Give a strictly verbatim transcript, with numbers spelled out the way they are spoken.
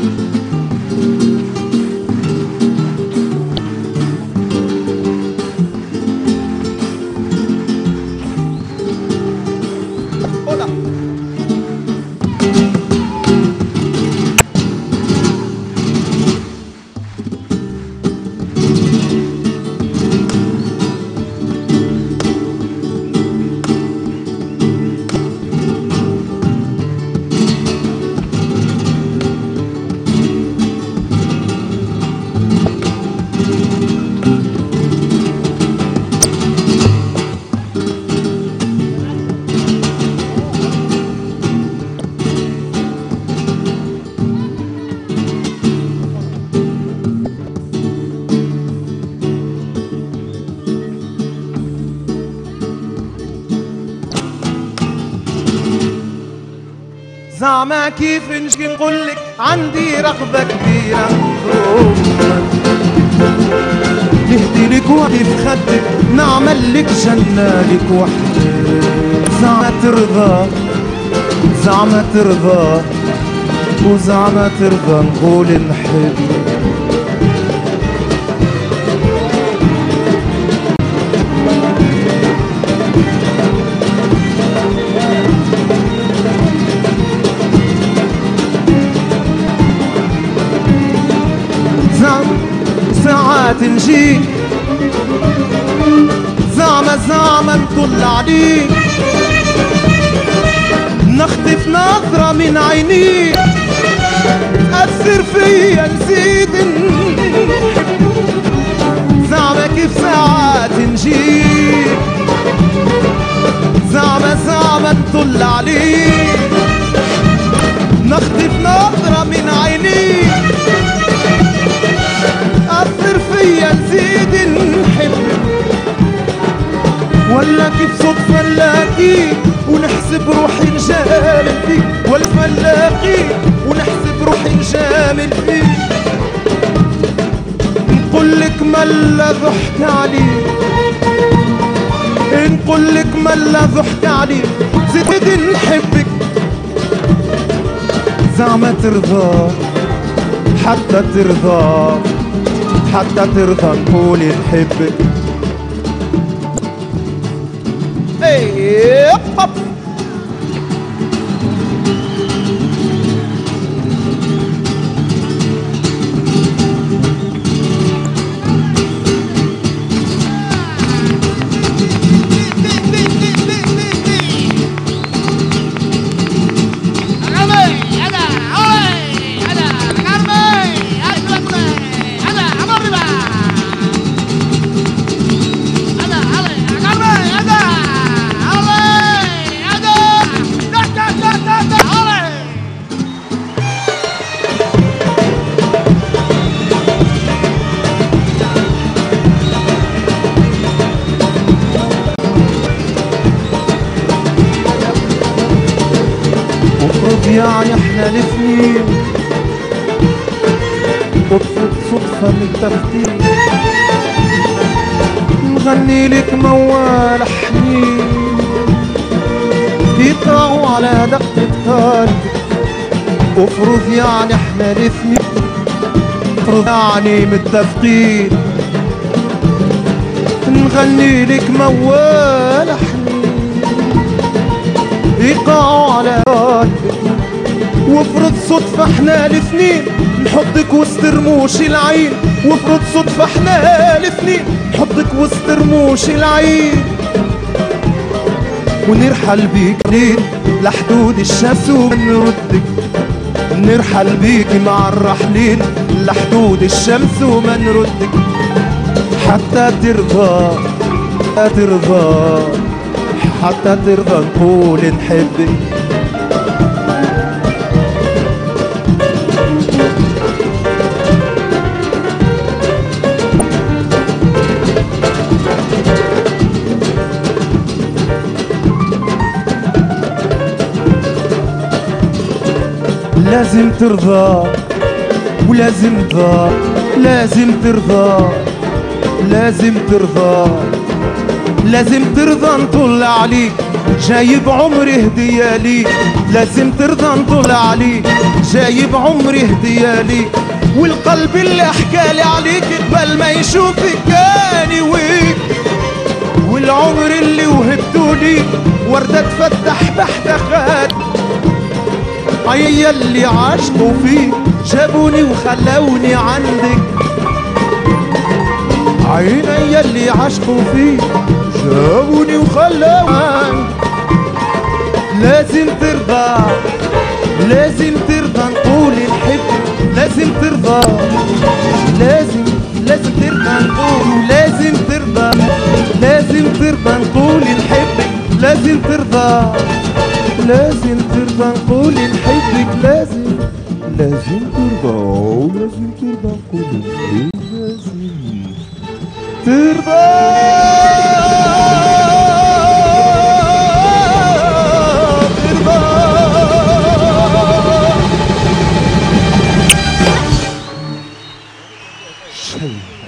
زعما كيف نجي نقولك عندي رغبة كبيرة نهدي لك وحدي في خدك نعمل لك جنة لك وحدك. زعما ترضى زعما ترضى وزعما ترضى نقول نحبك. ساعات نجي زعما زعما نطل عليك نخطف نظرة من عينيك تأثر فيا نزيد زعما كيف ساعات نجي زعما زعما نطل عليك نخطف نظرة من عينيك أثر فيا نزيد نحبك. ولا كيف صدفة نلاقيك ونحسب روحي نجامل فيك والفا نلاقيك ونحسب روحي نجامل فيك. نقولك ملا ضحك عليك نقولك ملا ضحك عليك زيد نحبك. زعما ترضى حتى ترضى حتى ترضى نقول نحبك. ايه هوب يعني احنا الاثنين وبصد صدفة متفقين نغني لك موال حنين يطلعوا على دقة قلبك. وفرض يعني احنا الاثنين افرض يعني متفقين نغني لك موال حنين يقعوا على قلبك. وافرض صدفة احنا الاثنين نحطك وسط رموش العين. وافرض صدفة احنا الاثنين نحطك وسط رموش العين ونرحل بيك لين لحدود الشمس ومنردك. نرحل بيك مع الرحلين لحدود الشمس وما نردك حتى ترضى ترضى حتى ترضى نقول نحبك. لازم ترضى ولازم ترضى لازم ترضى لازم ترضى لازم ترضى نطل عليك جايب عمري هدية ليك لازم ترضى نطول عليك. جايب عمري هدية ليك والقلب اللي حكالي عليك قبل ما يشوفك كان يويك. والعمر اللي وهبته ليك وردة تفتح تحت خد. عيا اللي عاشقوا فيك جابوني وخلوني عندك. عيني اللي عاشقوا فيك جابوني وخلوني. لازم ترضى لازم ترضى نقول نحبك. لازم ترضى لازم لازم ترضى نقول. لازم ترضى لازم ترضى نقول نحبك. لازم ترضى لازم ترضى نقول نحبك. لازم لازم ترضى لازم ترضى نقول نحبك. لازم ترضى شيء